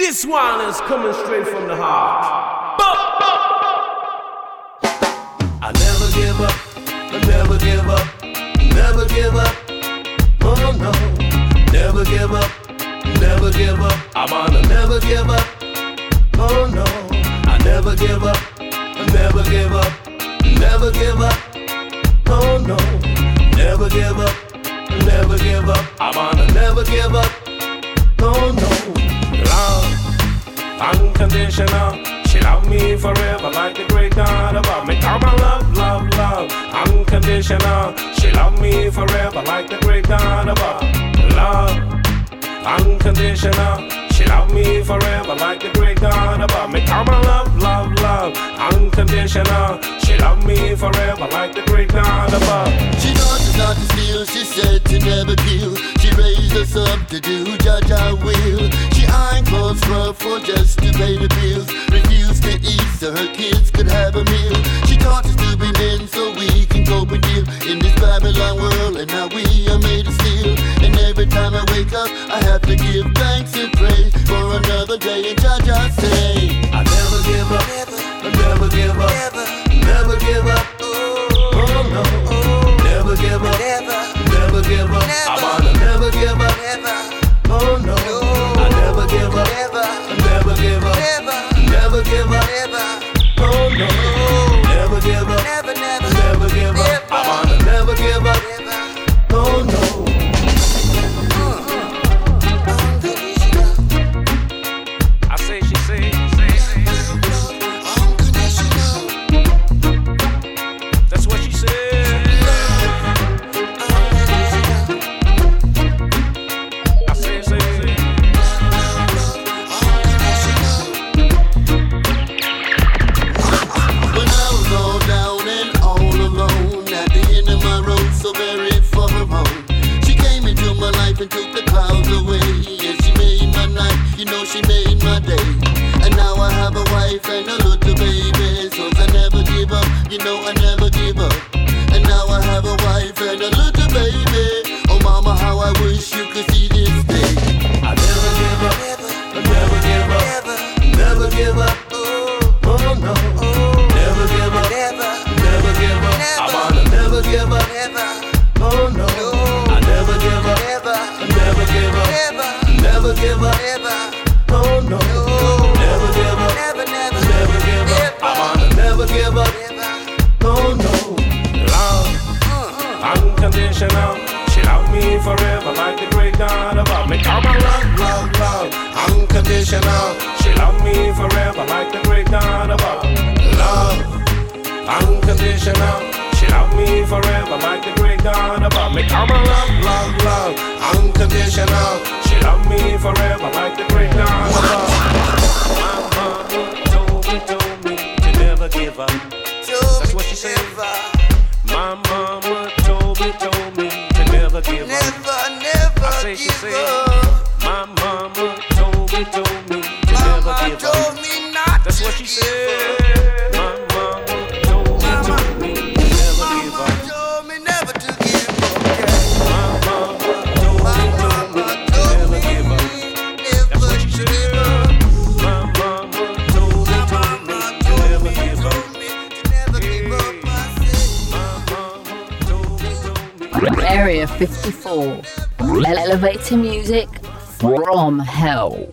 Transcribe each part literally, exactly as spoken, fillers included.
This one is coming straight from the heart. I never give up, I never give up, never give up. Oh no, never give up, never give up. I'm on a never give up. Oh no, I never give up, I never give up, never give up. Oh no, never give up, never give up. I'm on a never give up. Oh no, love, unconditional. She love me forever like the great God above me. Come on, love, love, love, unconditional. She love me forever like the great God above. Love, unconditional. She love me forever like the great God above me. Come on, love, love, love, unconditional. She love me forever like the great God above. She taught us not to steal, she said to never kill. She raised us up to do judge our will. She ironed clothes rough for just to pay the bills. Refused to eat so her kids could have a meal. She taught us to be men so we can cope and deal in this Babylon world, and now we are made of steel. And every time I wake up, I have to give thanks and praise for another day, and judge I say I never give up, never, I never give up, never, never give up. Oh no, never give up, never, never give up. I'm on a never give up. never, Oh no, I never give up, never, I never give up, never, never give up. never, Oh no, never give up, never, never, never give up. I'm on a never give up. never. Oh no. I say, she say, say, say. That's what she said. I say, say, say. When I was all down and all alone at the end of my road, so very far from home, she came into my life and took the clouds away. And she made my night, you know she made my day. And now I have a wife and a little baby, so I never give up, you know I never give up. And now I have a wife and a little baby. Oh mama, how I wish you could see this day. I never give up, I never give up, never give up. Oh no, never give up, never give up. I'm on a never give up. Oh no, I never give up, I never give up, never give up. Oh no, never give up, never give up. I'm on a never give up. Oh no, love, unconditional. She love me forever like the great God above me. Come on, love, love, love, unconditional. She love me forever like the great God above. Love, unconditional. She love me forever like the great God above me. Come on, love, love, love, unconditional. She love me forever like the great God above. My mama told me, told me to never give up. That's what she said. My mama told me, told me to never give up. I say she said. My mama told me, told me to never give up. That's what she said. My mama told me, told me to never give up. My mama told me, told me to never give up. That's what she said. My mama told me, told me to never give up. Area fifty-four. Elevator music from hell.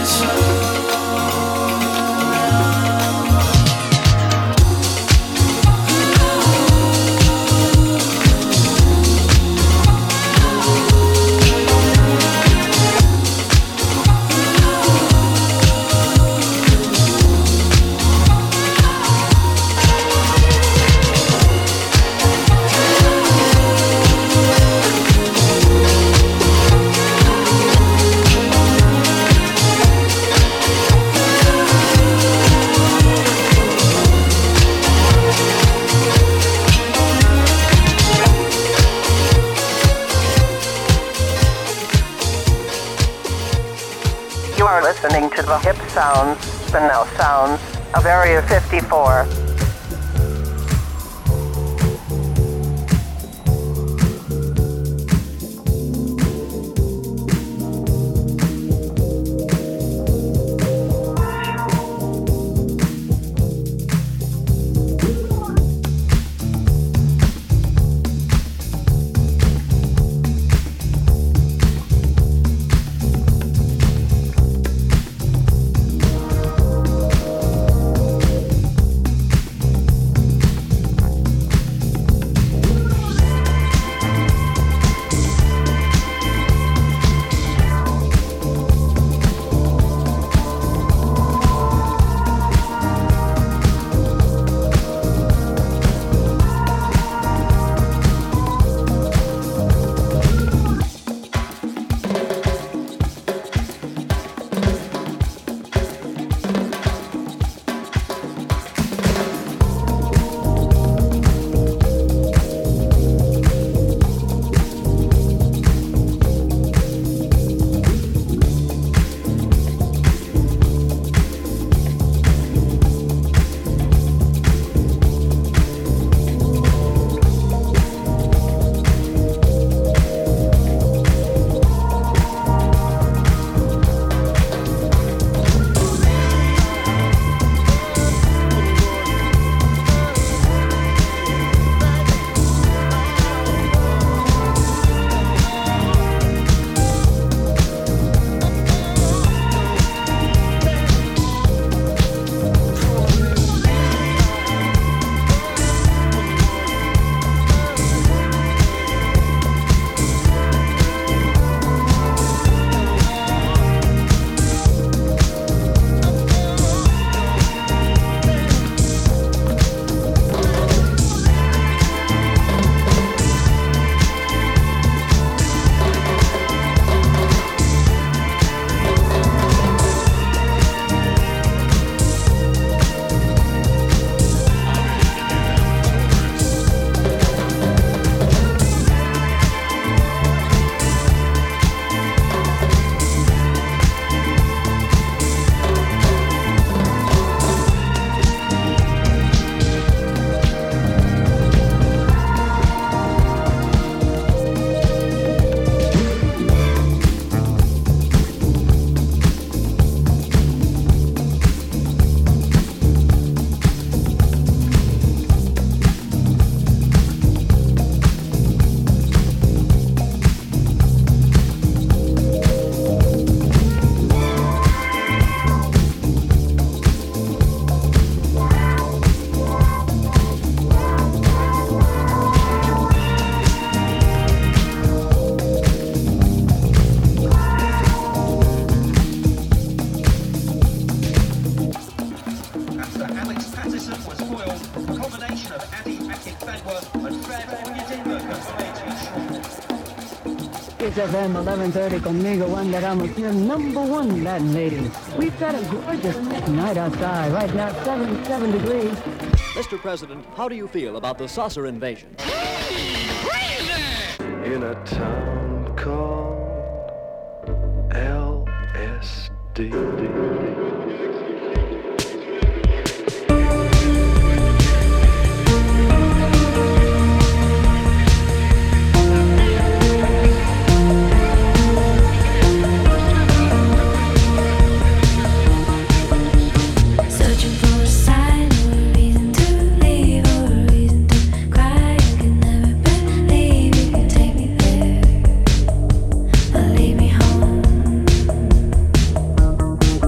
Listening to the hip sounds, the now sounds of Area fifty-four. Kiss F M eleven thirty conmigo, Wanda Ramos, your number one Latin lady. We've got a gorgeous night outside. Right now, seventy-seven degrees. Mister President, how do you feel about the saucer invasion? In a town called L S D. Leave me home.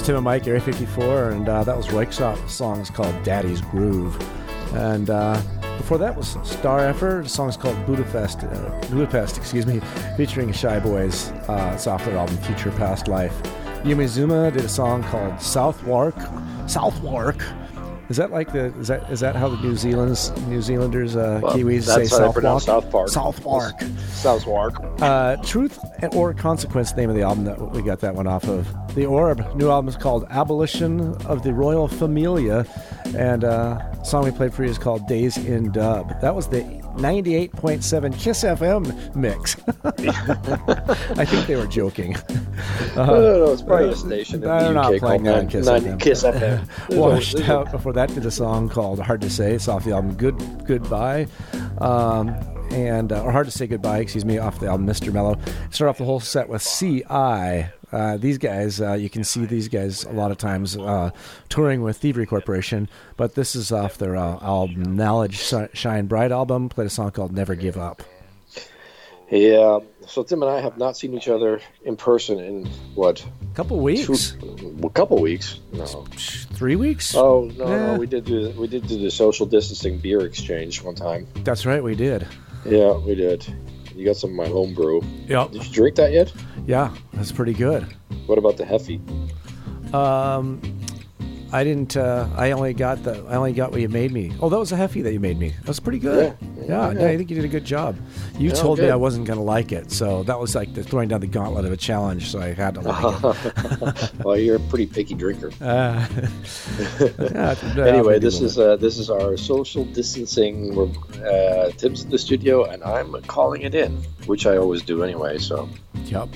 Tim and Mike, Area fifty-four, and uh, that was Röyksopp. Song's called Daddy's Groove. And uh, before that was Star Effort. The song's called Budapest, uh, Budapest, excuse me, featuring Shy Boys. Uh, it's off their album Future Past Life. Yumi Zuma did a song called Southwark. Southwark. Is that like the is that is that how the New Zealanders New Zealanders uh, well, Kiwis that's say how Southwark? they pronounce South Park. Southwark. Southwark. Uh, Truth or Consequence, the name of the album that we got that one off of. The Orb, new album is called Abolition of the Royal Familia, and uh, the song we played for you is called Days in Dub. That was the ninety-eight point seven Kiss F M mix. I think they were joking. Uh, no, no, no, it's probably a station in the they're U K not playing called that on Kiss nine- F M. Kiss F M. Washed Out before that did a song called Hard to Say. It's off the album Good Goodbye. Um, and uh, or Hard to Say Goodbye, excuse me, off the album Mister Mellow. Start off the whole set with C I. Uh, these guys, uh, you can see these guys a lot of times uh, touring with Thievery Corporation, but this is off their uh, album Knowledge Shine Bright album. Played a song called Never Give Up. Yeah, so Tim and I have not seen each other in person in what? A couple weeks. Two, a couple weeks. No. Three weeks. Oh no, yeah. no, we did do we did do the social distancing beer exchange one time. That's right, we did. Yeah, we did. You got some of my home brew. Yeah. Did you drink that yet? Yeah, that's pretty good. What about the Heffy? Um, I didn't. Uh, I only got the. I only got what you made me. Oh, that was a Heffy that you made me. That was pretty good. Yeah. Yeah, Yeah, no, yeah. I think you did a good job. You Yeah, told me good. I wasn't going to like it, so that was like the throwing down the gauntlet of a challenge. So I had to like it. Well, you're a pretty picky drinker. Uh, yeah, Anyway, maybe this a is little uh, this is our social distancing. We're uh, Tim's in the studio, and I'm calling it in, which I always do anyway. So. bit. Yep.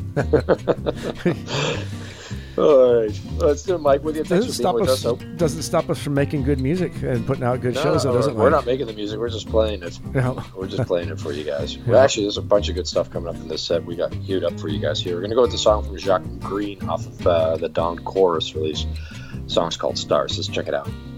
All right, let's do it, Mike. With you, thanks Doesn't for being stop with us. us. So, Doesn't stop us from making good music and putting out good no, shows. Though, we're, doesn't we're like? not making the music. We're just playing it. Yeah. We're just playing it for you guys. Yeah. Well, actually, there's a bunch of good stuff coming up in this set. We got queued up for you guys here. We're gonna go with the song from Jacques Green off of uh, the Dawn Chorus release. The song's called Stars. Let's check it out.